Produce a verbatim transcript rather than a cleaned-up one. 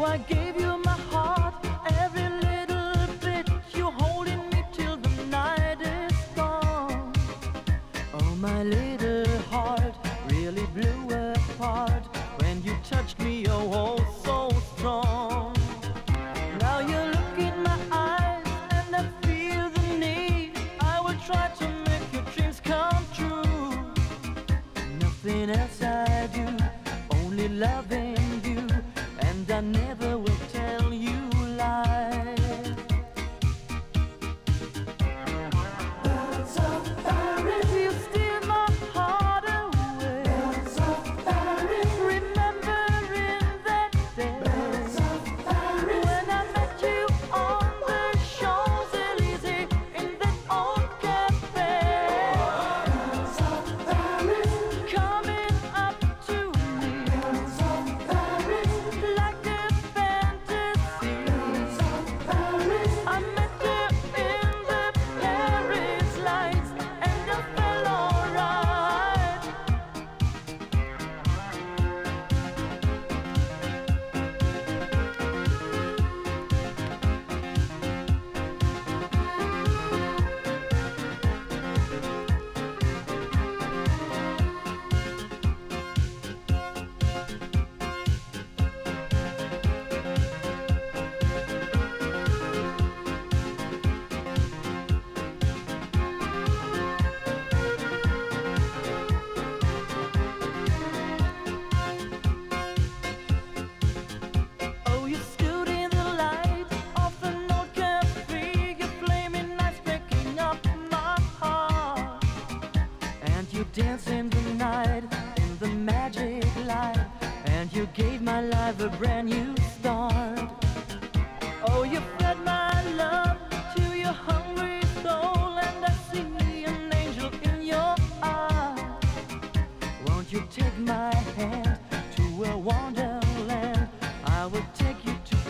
I gave you my heart, every little bit. You're holding me till the night is gone. Oh, my little heart really blew apart when you touched me, oh, oh, so strong. Now you look in my eyes and I feel the need. I will try to make your dreams come true. Nothing else I do, only loving you, and I never will tell you lies. Birds of Paris, You steal my heart away. birds of Paris, Remembering that day birds of Paris, when I met you on the Champs-Élysées in that old cafe, birds of Paris, coming up to me birds of Paris, like a fantasy. birds of Paris, I met you in the Paris lights and I felt alright. Oh, you stood in the light of an old cafe, your flaming eyes breaking up my heart. And you danced in the night, in the magic light, and you gave my life a brand new start. Oh, you fed my love to your hungry soul, and I see an angel in your eyes. Won't you take my hand to a wonderland? I will take you to